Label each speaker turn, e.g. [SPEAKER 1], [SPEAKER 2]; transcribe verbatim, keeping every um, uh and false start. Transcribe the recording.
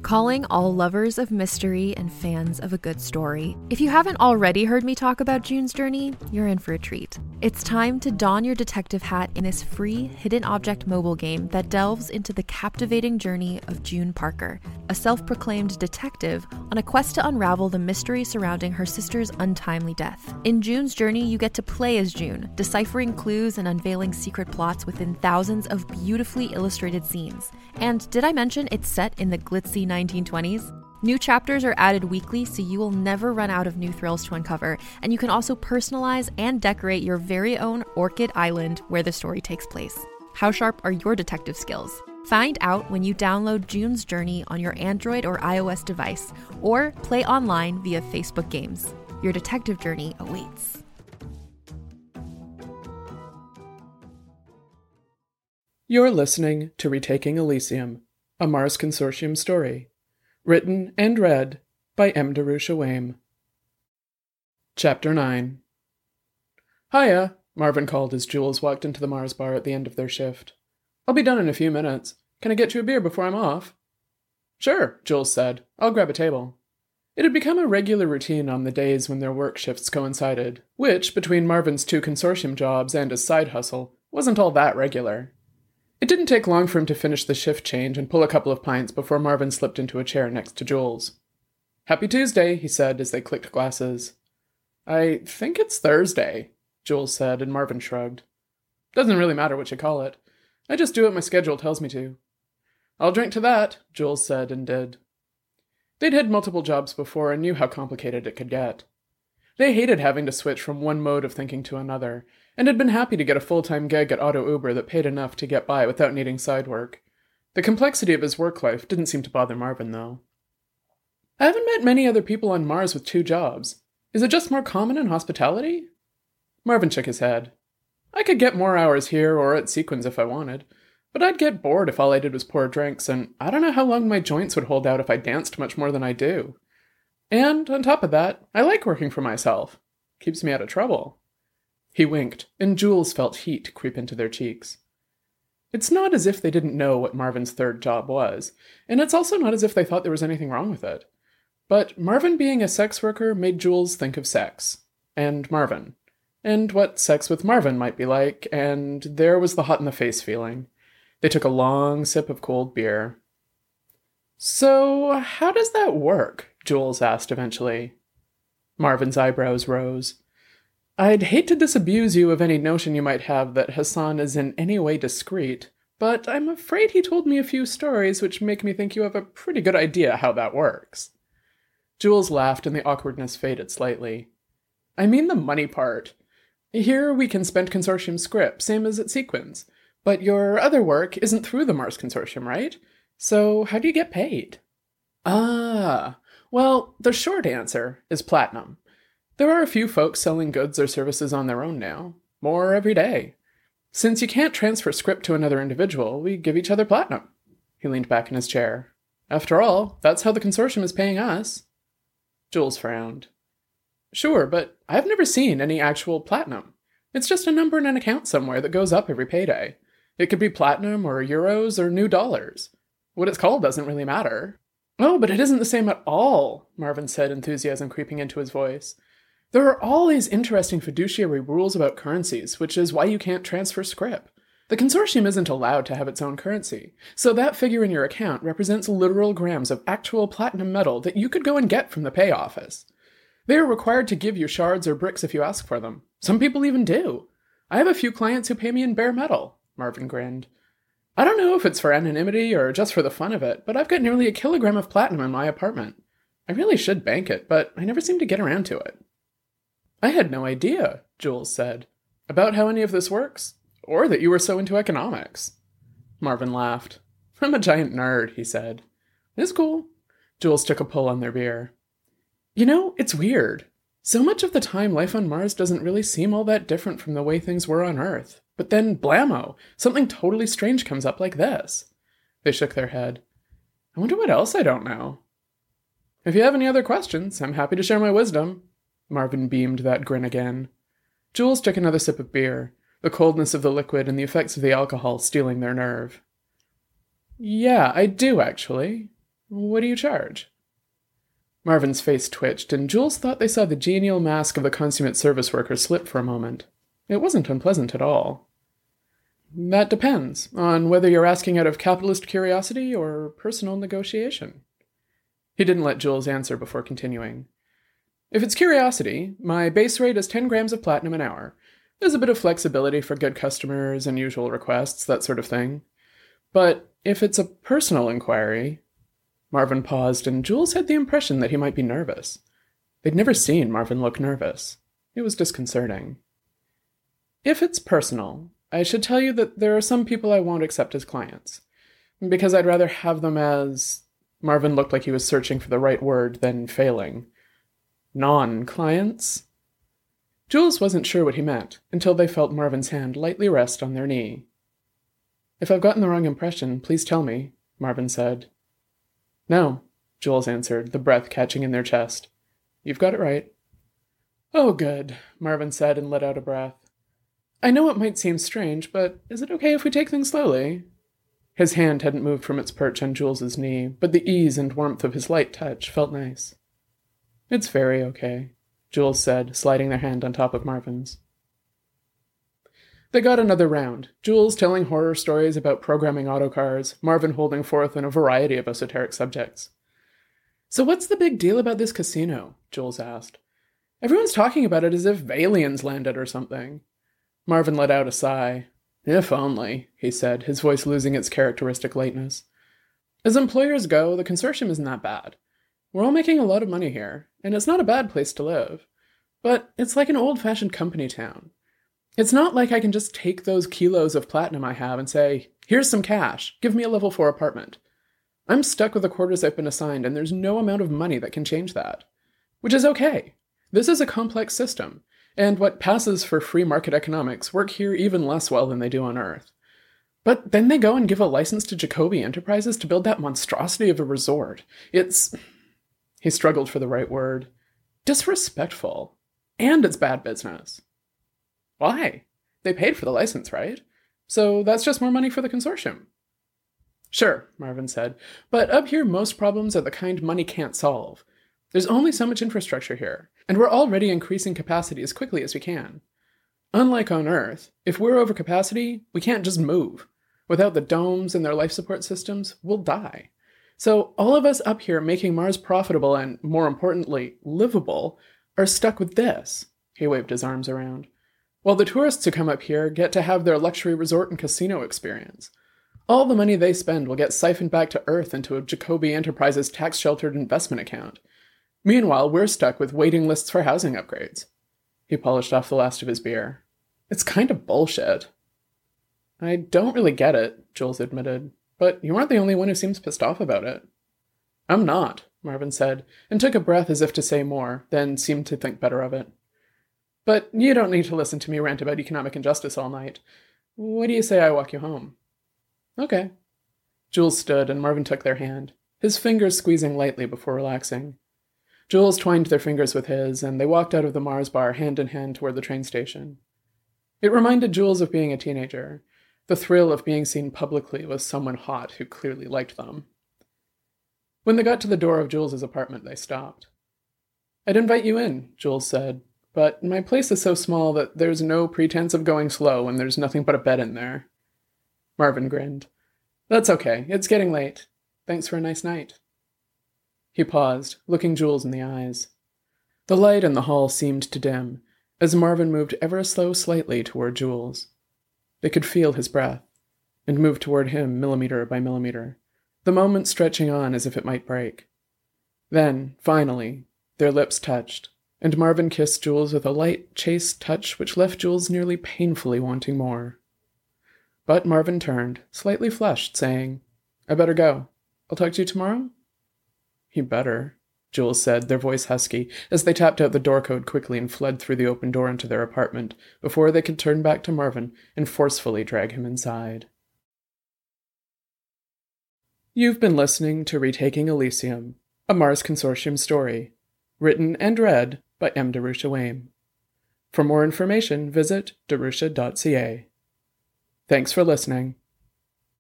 [SPEAKER 1] Calling all lovers of mystery and fans of a good story. If you haven't already heard me talk about June's Journey, you're in for a treat. It's time to don your detective hat in this free hidden object mobile game that delves into the captivating journey of June Parker, a self-proclaimed detective on a quest to unravel the mystery surrounding her sister's untimely death. In June's Journey, you get to play as June, deciphering clues and unveiling secret plots within thousands of beautifully illustrated scenes. And did I mention it's set in the glitzy nineteen twenties? New chapters are added weekly, so you will never run out of new thrills to uncover, and you can also personalize and decorate your very own Orchid Island where the story takes place. How sharp are your detective skills? Find out when you download June's Journey on your Android or iOS device, or play online via Facebook Games. Your detective journey awaits.
[SPEAKER 2] You're listening to Retaking Elysium, a Mars Consortium story, written and read by M. Darusha Wame. Chapter nine. Hiya, Marvin called as Jules walked into the Mars bar at the end of their shift. I'll be done in a few minutes. Can I get you a beer before I'm off? Sure, Jules said. I'll grab a table. It had become a regular routine on the days when their work shifts coincided, which, between Marvin's two consortium jobs and his side hustle, wasn't all that regular. It didn't take long for him to finish the shift change and pull a couple of pints before Marvin slipped into a chair next to Jules. Happy Tuesday, he said as they clicked glasses. I think it's Thursday, Jules said, and Marvin shrugged. Doesn't really matter what you call it. I just do what my schedule tells me to. I'll drink to that, Jules said and did. They'd had multiple jobs before and knew how complicated it could get. They hated having to switch from one mode of thinking to another, and had been happy to get a full-time gig at Auto Uber that paid enough to get by without needing side work. The complexity of his work life didn't seem to bother Marvin, though. I haven't met many other people on Mars with two jobs. Is it just more common in hospitality? Marvin shook his head. I could get more hours here or at Sequins if I wanted, but I'd get bored if all I did was pour drinks, and I don't know how long my joints would hold out if I danced much more than I do. And, on top of that, I like working for myself. Keeps me out of trouble. He winked, and Jules felt heat creep into their cheeks. It's not as if they didn't know what Marvin's third job was, and it's also not as if they thought there was anything wrong with it. But Marvin being a sex worker made Jules think of sex. And Marvin. And what sex with Marvin might be like, and there was the hot-in-the-face feeling. They took a long sip of cold beer. So, how does that work? Jules asked eventually. Marvin's eyebrows rose. I'd hate to disabuse you of any notion you might have that Hassan is in any way discreet, but I'm afraid he told me a few stories which make me think you have a pretty good idea how that works. Jules laughed and the awkwardness faded slightly. I mean the money part. Here we can spend consortium script, same as at Sequins, but your other work isn't through the Mars Consortium, right? So how do you get paid? Ah, well, the short answer is platinum. There are a few folks selling goods or services on their own now. More every day. Since you can't transfer script to another individual, we give each other platinum. He leaned back in his chair. After all, that's how the consortium is paying us. Jules frowned. Sure, but I've never seen any actual platinum. It's just a number in an account somewhere that goes up every payday. It could be platinum or euros or new dollars. What it's called doesn't really matter. Oh, but it isn't the same at all, Marvin said, enthusiasm creeping into his voice. There are all these interesting fiduciary rules about currencies, which is why you can't transfer scrip. The consortium isn't allowed to have its own currency, so that figure in your account represents literal grams of actual platinum metal that you could go and get from the pay office. They are required to give you shards or bricks if you ask for them. Some people even do. I have a few clients who pay me in bare metal, Marvin grinned. I don't know if it's for anonymity or just for the fun of it, but I've got nearly a kilogram of platinum in my apartment. I really should bank it, but I never seem to get around to it. I had no idea, Jules said, about how any of this works, or that you were so into economics. Marvin laughed. I'm a giant nerd, he said. It's cool. Jules took a pull on their beer. You know, it's weird. So much of the time, life on Mars doesn't really seem all that different from the way things were on Earth. But then, blammo, something totally strange comes up like this. They shook their head. I wonder what else I don't know. If you have any other questions, I'm happy to share my wisdom. Marvin beamed that grin again. Jules took another sip of beer, the coldness of the liquid and the effects of the alcohol stealing their nerve. Yeah, I do, actually. What do you charge? Marvin's face twitched, and Jules thought they saw the genial mask of the consummate service worker slip for a moment. It wasn't unpleasant at all. That depends on whether you're asking out of capitalist curiosity or personal negotiation. He didn't let Jules answer before continuing. If it's curiosity, my base rate is ten grams of platinum an hour. There's a bit of flexibility for good customers, unusual requests, that sort of thing. But if it's a personal inquiry... Marvin paused, and Jules had the impression that he might be nervous. They'd never seen Marvin look nervous. It was disconcerting. If it's personal, I should tell you that there are some people I won't accept as clients, because I'd rather have them as... Marvin looked like he was searching for the right word, then failing. Non-clients? Jules wasn't sure what he meant, until they felt Marvin's hand lightly rest on their knee. If I've gotten the wrong impression, please tell me, Marvin said. No, Jules answered, the breath catching in their chest. You've got it right. Oh, good, Marvin said and let out a breath. I know it might seem strange, but is it okay if we take things slowly? His hand hadn't moved from its perch on Jules's knee, but the ease and warmth of his light touch felt nice. It's very okay, Jules said, sliding their hand on top of Marvin's. They got another round, Jules telling horror stories about programming autocars, Marvin holding forth on a variety of esoteric subjects. So what's the big deal about this casino? Jules asked. Everyone's talking about it as if aliens landed or something. Marvin let out a sigh. If only, he said, his voice losing its characteristic lightness. As employers go, the consortium isn't that bad. We're all making a lot of money here, and it's not a bad place to live. But it's like an old-fashioned company town. It's not like I can just take those kilos of platinum I have and say, here's some cash, give me a level four apartment. I'm stuck with the quarters I've been assigned, and there's no amount of money that can change that. Which is okay. This is a complex system, and what passes for free market economics work here even less well than they do on Earth. But then they go and give a license to Jacoby Enterprises to build that monstrosity of a resort. It's... He struggled for the right word. Disrespectful. And it's bad business. Why? They paid for the license, right? So that's just more money for the consortium. Sure, Marvin said, but up here most problems are the kind money can't solve. There's only so much infrastructure here, and we're already increasing capacity as quickly as we can. Unlike on Earth, if we're over capacity, we can't just move. Without the domes and their life support systems, we'll die. So all of us up here making Mars profitable and, more importantly, livable, are stuck with this. He waved his arms around. While the tourists who come up here get to have their luxury resort and casino experience. All the money they spend will get siphoned back to Earth into a Jacoby Enterprises tax-sheltered investment account. Meanwhile, we're stuck with waiting lists for housing upgrades. He polished off the last of his beer. It's kind of bullshit. I don't really get it, Jules admitted, but you aren't the only one who seems pissed off about it. I'm not, Marvin said, and took a breath as if to say more, then seemed to think better of it. But you don't need to listen to me rant about economic injustice all night. What do you say I walk you home? Okay. Jules stood, and Marvin took their hand, his fingers squeezing lightly before relaxing. Jules twined their fingers with his, and they walked out of the Mars bar hand in hand toward the train station. It reminded Jules of being a teenager, the thrill of being seen publicly with someone hot who clearly liked them. When they got to the door of Jules's apartment, they stopped. I'd invite you in, Jules said, but my place is so small that there's no pretense of going slow when there's nothing but a bed in there. Marvin grinned. That's okay, it's getting late. Thanks for a nice night. He paused, looking Jules in the eyes. The light in the hall seemed to dim, as Marvin moved ever so slightly toward Jules. They could feel his breath, and moved toward him millimeter by millimeter, the moment stretching on as if it might break. Then, finally, their lips touched, and Marvin kissed Jules with a light, chaste touch which left Jules nearly painfully wanting more. But Marvin turned, slightly flushed, saying, I better go. I'll talk to you tomorrow? He better, Jules said, their voice husky, as they tapped out the door code quickly and fled through the open door into their apartment, before they could turn back to Marvin and forcefully drag him inside. You've been listening to Retaking Elysium, a Mars Consortium story, written and read by M. Darusha Wame. For more information, visit darusha dot c a. Thanks for listening.